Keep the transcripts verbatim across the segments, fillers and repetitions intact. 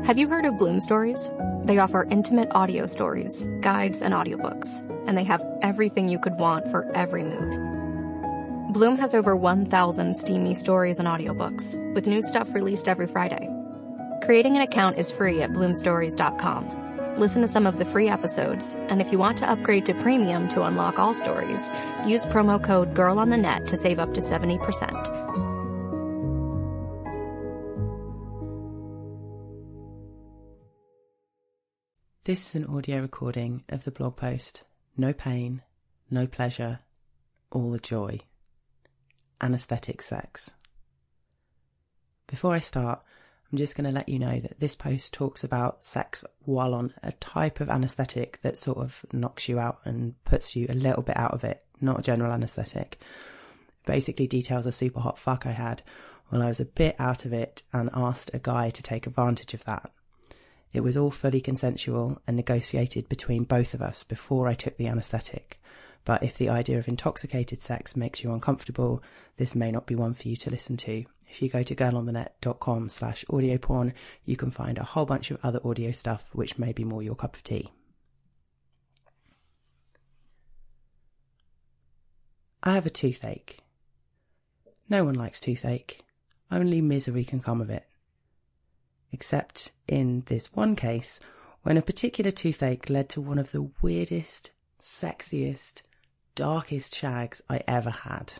Have you heard of Bloom Stories? They offer intimate audio stories, guides, and audiobooks, and they have everything you could want for every mood. Bloom has over one thousand steamy stories and audiobooks, with new stuff released every Friday. Creating an account is free at bloom stories dot com. Listen to some of the free episodes, and if you want to upgrade to premium to unlock all stories, use promo code GIRLONTHENET to save up to seventy percent. This is an audio recording of the blog post, No Pain, No Pleasure, All the Joy. Anesthetic Sex. Before I start, I'm just going to let you know that this post talks about sex while on a type of anaesthetic that sort of knocks you out and puts you a little bit out of it, not a general anaesthetic. Basically details a super hot fuck I had when I was a bit out of it and asked a guy to take advantage of that. It was all fully consensual and negotiated between both of us before I took the anaesthetic. But if the idea of intoxicated sex makes you uncomfortable, this may not be one for you to listen to. If you go to girlonthenet.com slash audio porn, you can find a whole bunch of other audio stuff which may be more your cup of tea. I have a toothache. No one likes toothache. Only misery can come of it. Except in this one case, when a particular toothache led to one of the weirdest, sexiest, darkest shags I ever had.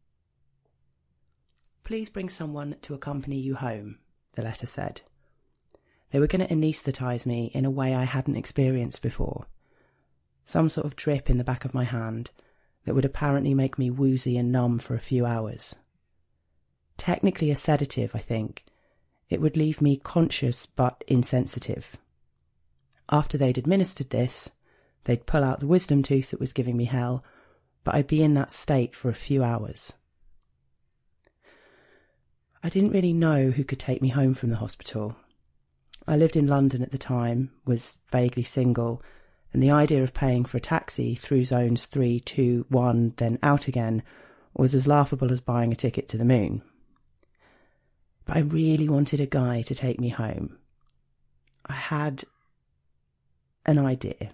Please bring someone to accompany you home, the letter said. They were going to anaesthetise me in a way I hadn't experienced before. Some sort of drip in the back of my hand that would apparently make me woozy and numb for a few hours. Technically a sedative, I think. It would leave me conscious but insensitive. After they'd administered this, they'd pull out the wisdom tooth that was giving me hell, but I'd be in that state for a few hours. I didn't really know who could take me home from the hospital. I lived in London at the time, was vaguely single, and the idea of paying for a taxi through zones three, two, one, then out again was as laughable as buying a ticket to the moon. But I really wanted a guy to take me home. I had an idea.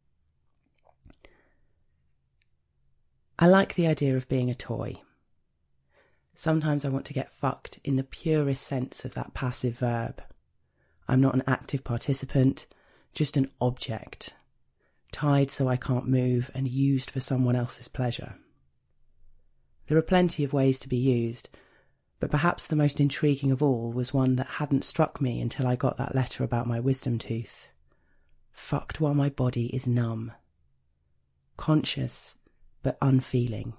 I like the idea of being a toy. Sometimes I want to get fucked in the purest sense of that passive verb. I'm not an active participant, just an object, tied so I can't move and used for someone else's pleasure. There are plenty of ways to be used, but perhaps the most intriguing of all was one that hadn't struck me until I got that letter about my wisdom tooth. Fucked while my body is numb. Conscious, but unfeeling.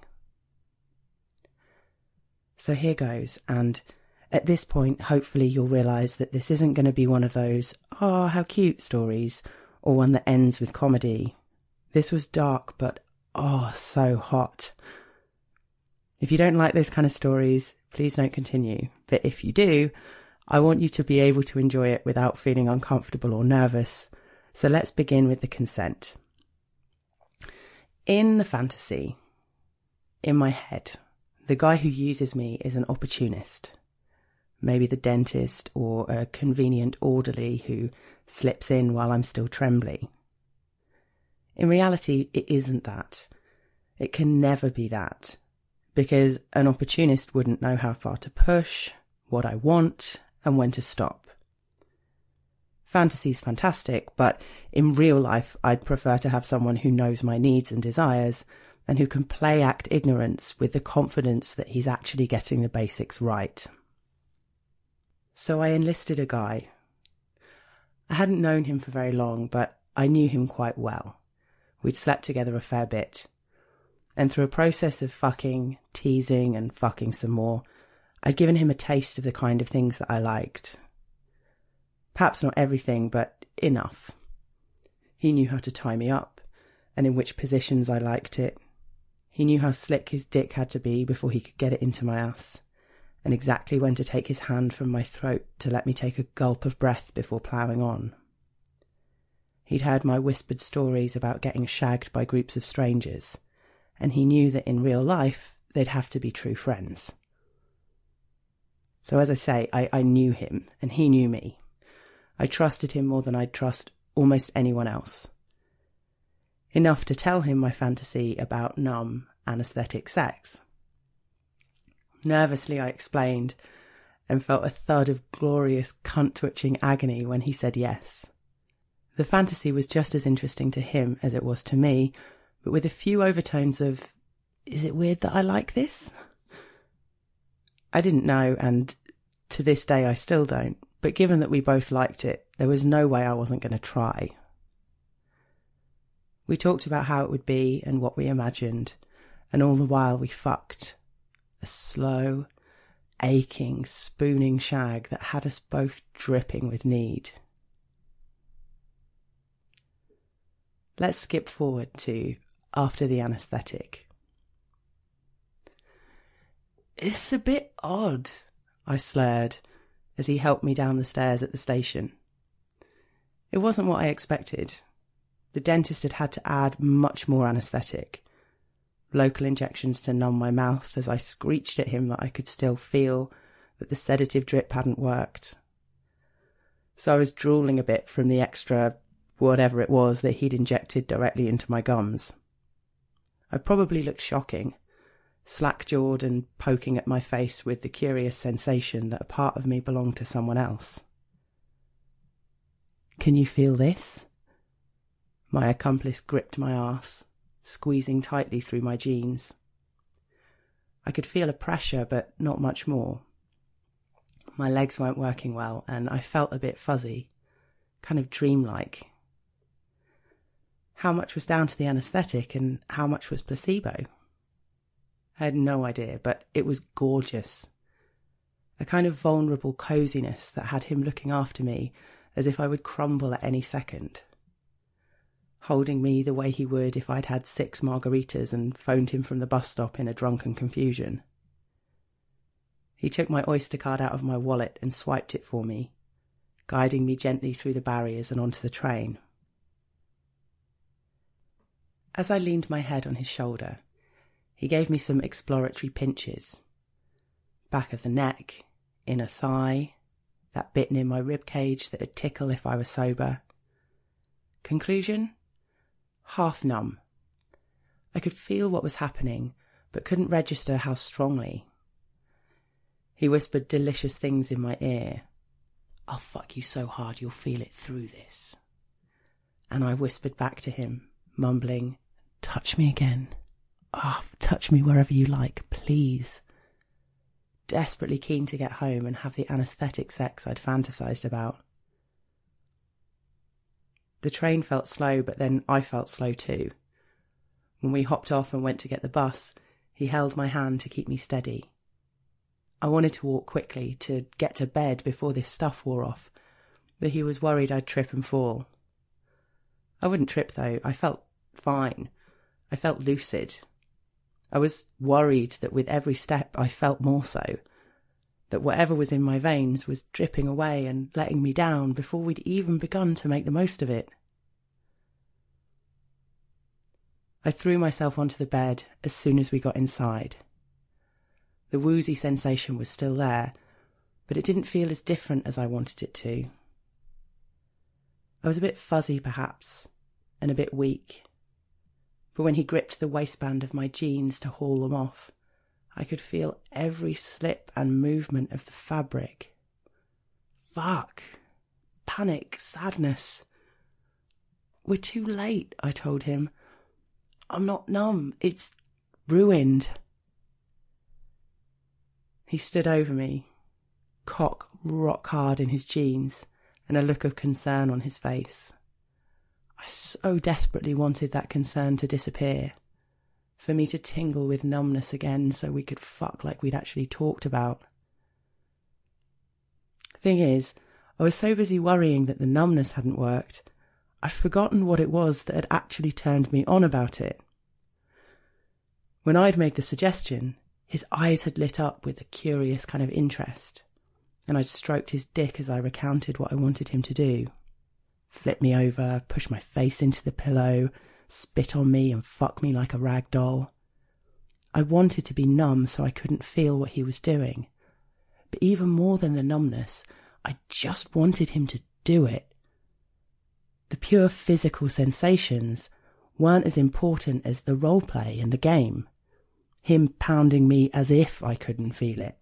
So here goes, and at this point, hopefully you'll realise that this isn't going to be one of those, oh, how cute stories, or one that ends with comedy. This was dark, but oh, so hot. If you don't like those kind of stories, please don't continue. But if you do, I want you to be able to enjoy it without feeling uncomfortable or nervous. So let's begin with the consent. In the fantasy, in my head, the guy who uses me is an opportunist. Maybe the dentist or a convenient orderly who slips in while I'm still trembly. In reality, it isn't that. It can never be that. Because an opportunist wouldn't know how far to push, what I want, and when to stop. Fantasy's fantastic, but in real life I'd prefer to have someone who knows my needs and desires and who can play act ignorance with the confidence that he's actually getting the basics right. So I enlisted a guy. I hadn't known him for very long, but I knew him quite well. We'd slept together a fair bit. And through a process of fucking, teasing and fucking some more, I'd given him a taste of the kind of things that I liked. Perhaps not everything, but enough. He knew how to tie me up, and in which positions I liked it. He knew how slick his dick had to be before he could get it into my ass, and exactly when to take his hand from my throat to let me take a gulp of breath before ploughing on. He'd heard my whispered stories about getting shagged by groups of strangers, and he knew that in real life they'd have to be true friends. So as I say, I, I knew him, and he knew me. I trusted him more than I'd trust almost anyone else. Enough to tell him my fantasy about numb, anaesthetic sex. Nervously I explained, and felt a thud of glorious cunt-twitching agony when he said yes. The fantasy was just as interesting to him as it was to me, but with a few overtones of, is it weird that I like this? I didn't know, and to this day I still don't, but given that we both liked it, there was no way I wasn't going to try. We talked about how it would be and what we imagined, and all the while we fucked. A slow, aching, spooning shag that had us both dripping with need. Let's skip forward to after the anaesthetic. It's a bit odd, I slurred as he helped me down the stairs at the station. It wasn't what I expected. The dentist had had to add much more anaesthetic. Local injections to numb my mouth as I screeched at him that I could still feel that the sedative drip hadn't worked. So I was drooling a bit from the extra whatever it was that he'd injected directly into my gums. I probably looked shocking, slack-jawed and poking at my face with the curious sensation that a part of me belonged to someone else. Can you feel this? My accomplice gripped my arse, squeezing tightly through my jeans. I could feel a pressure, but not much more. My legs weren't working well, and I felt a bit fuzzy, kind of dreamlike. How much was down to the anaesthetic and how much was placebo? I had no idea, but it was gorgeous. A kind of vulnerable coziness that had him looking after me as if I would crumble at any second. Holding me the way he would if I'd had six margaritas and phoned him from the bus stop in a drunken confusion. He took my Oyster card out of my wallet and swiped it for me, guiding me gently through the barriers and onto the train. As I leaned my head on his shoulder, he gave me some exploratory pinches. Back of the neck, inner thigh, that bit near my rib cage that would tickle if I were sober. Conclusion? Half numb. I could feel what was happening, but couldn't register how strongly. He whispered delicious things in my ear. I'll fuck you so hard you'll feel it through this. And I whispered back to him, mumbling, touch me again. Ah, oh, touch me wherever you like, please. Desperately keen to get home and have the anaesthetic sex I'd fantasised about. The train felt slow, but then I felt slow too. When we hopped off and went to get the bus, he held my hand to keep me steady. I wanted to walk quickly, to get to bed before this stuff wore off, but he was worried I'd trip and fall. I wouldn't trip though, I felt fine. I felt lucid. I was worried that with every step I felt more so, that whatever was in my veins was dripping away and letting me down before we'd even begun to make the most of it. I threw myself onto the bed as soon as we got inside. The woozy sensation was still there, but it didn't feel as different as I wanted it to. I was a bit fuzzy perhaps, and a bit weak, but when he gripped the waistband of my jeans to haul them off, I could feel every slip and movement of the fabric. Fuck. Panic. Sadness. We're too late, I told him. I'm not numb. It's ruined. He stood over me, cock rock hard in his jeans and a look of concern on his face. I so desperately wanted that concern to disappear, for me to tingle with numbness again so we could fuck like we'd actually talked about. Thing is, I was so busy worrying that the numbness hadn't worked, I'd forgotten what it was that had actually turned me on about it. When I'd made the suggestion, his eyes had lit up with a curious kind of interest, and I'd stroked his dick as I recounted what I wanted him to do. Flip me over, push my face into the pillow, spit on me and fuck me like a rag doll. I wanted to be numb so I couldn't feel what he was doing. But even more than the numbness, I just wanted him to do it. The pure physical sensations weren't as important as the roleplay and the game, him pounding me as if I couldn't feel it.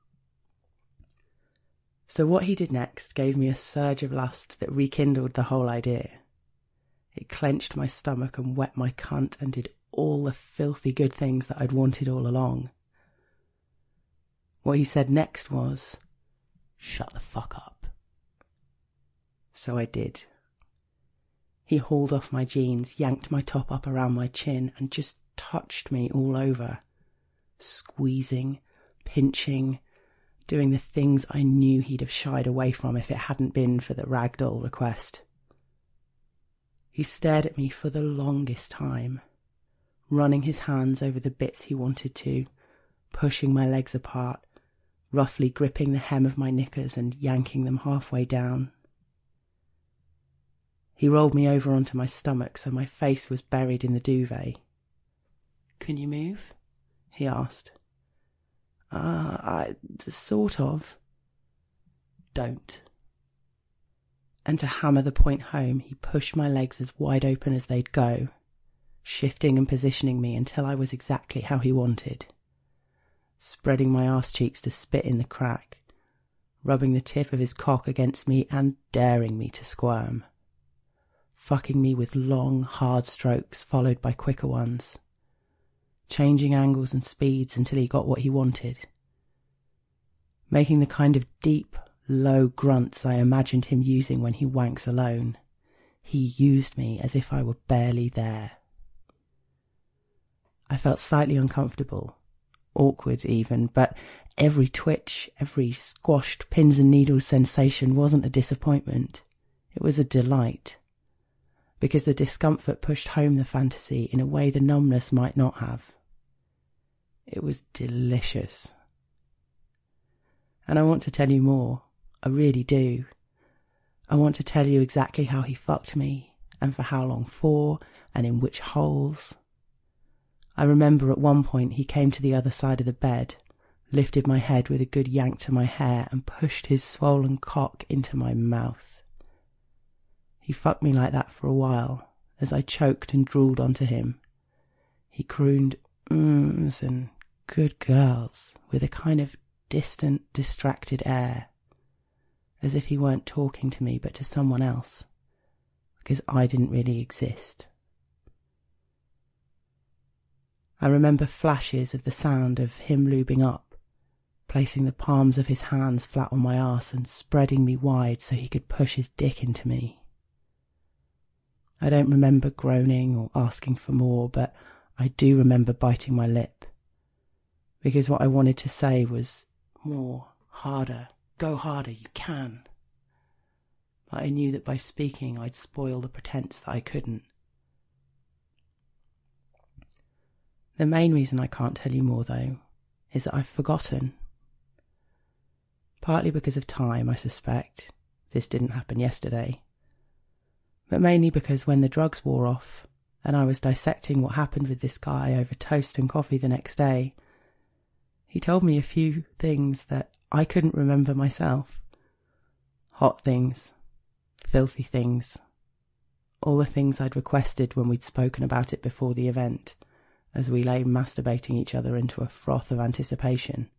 So what he did next gave me a surge of lust that rekindled the whole idea. It clenched my stomach and wet my cunt and did all the filthy good things that I'd wanted all along. What he said next was, "Shut the fuck up." So I did. He hauled off my jeans, yanked my top up around my chin and just touched me all over, squeezing, pinching, doing the things I knew he'd have shied away from if it hadn't been for the ragdoll request. He stared at me for the longest time, running his hands over the bits he wanted to, pushing my legs apart, roughly gripping the hem of my knickers and yanking them halfway down. He rolled me over onto my stomach so my face was buried in the duvet. "Can you move?" he asked. Uh, I, sort of. "Don't." And to hammer the point home, he pushed my legs as wide open as they'd go, shifting and positioning me until I was exactly how he wanted, spreading my arse cheeks to spit in the crack, rubbing the tip of his cock against me and daring me to squirm, fucking me with long, hard strokes followed by quicker ones, changing angles and speeds until he got what he wanted, making the kind of deep, low grunts I imagined him using when he wanks alone. He used me as if I were barely there. I felt slightly uncomfortable, awkward even, but every twitch, every squashed pins and needles sensation wasn't a disappointment. It was a delight, because the discomfort pushed home the fantasy in a way the numbness might not have. It was delicious. And I want to tell you more. I really do. I want to tell you exactly how he fucked me, and for how long for, and in which holes. I remember at one point he came to the other side of the bed, lifted my head with a good yank to my hair, and pushed his swollen cock into my mouth. He fucked me like that for a while, as I choked and drooled onto him. He crooned mms and good girls with a kind of distant, distracted air, as if he weren't talking to me but to someone else, because I didn't really exist. I remember flashes of the sound of him lubing up, placing the palms of his hands flat on my arse and spreading me wide so he could push his dick into me. I don't remember groaning or asking for more, but I do remember biting my lip, because what I wanted to say was, "More, harder, go harder, you can." But I knew that by speaking I'd spoil the pretense that I couldn't. The main reason I can't tell you more, though, is that I've forgotten. Partly because of time, I suspect. This didn't happen yesterday. But mainly because when the drugs wore off, and I was dissecting what happened with this guy over toast and coffee the next day, he told me a few things that I couldn't remember myself. Hot things, filthy things, all the things I'd requested when we'd spoken about it before the event, as we lay masturbating each other into a froth of anticipation.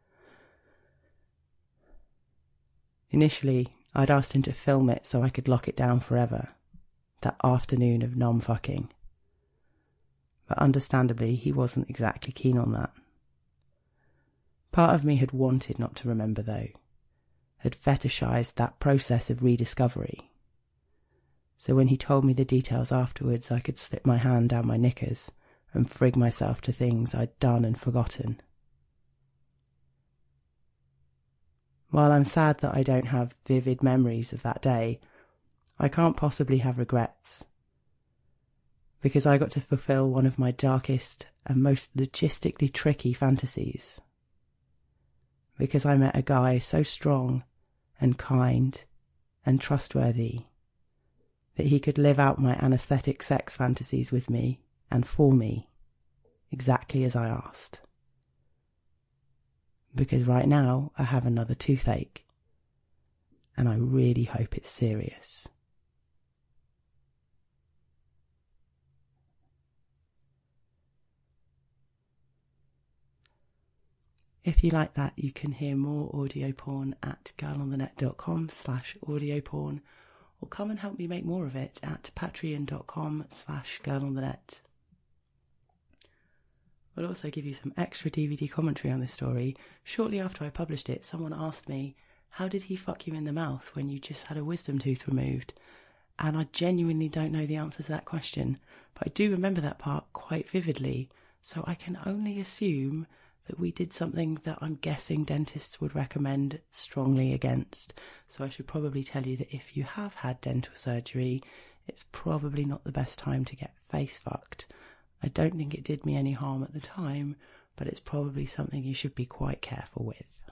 Initially, I'd asked him to film it so I could lock it down forever, that afternoon of nom-fucking. But understandably, he wasn't exactly keen on that. Part of me had wanted not to remember, though, had fetishised that process of rediscovery. So when he told me the details afterwards, I could slip my hand down my knickers and frig myself to things I'd done and forgotten. While I'm sad that I don't have vivid memories of that day, I can't possibly have regrets, because I got to fulfill one of my darkest and most logistically tricky fantasies. Because I met a guy so strong and kind and trustworthy that he could live out my anaesthetic sex fantasies with me and for me, exactly as I asked. Because right now I have another toothache, and I really hope it's serious. If you like that, you can hear more audio porn at girlonthenet.com slash audio porn, or come and help me make more of it at patreon.com slash girlonthenet. I'll also give you some extra D V D commentary on this story. Shortly after I published it, someone asked me, how did he fuck you in the mouth when you just had a wisdom tooth removed? And I genuinely don't know the answer to that question, but I do remember that part quite vividly, so I can only assume that we did something that I'm guessing dentists would recommend strongly against. So I should probably tell you that if you have had dental surgery, it's probably not the best time to get face fucked. I don't think it did me any harm at the time, but it's probably something you should be quite careful with.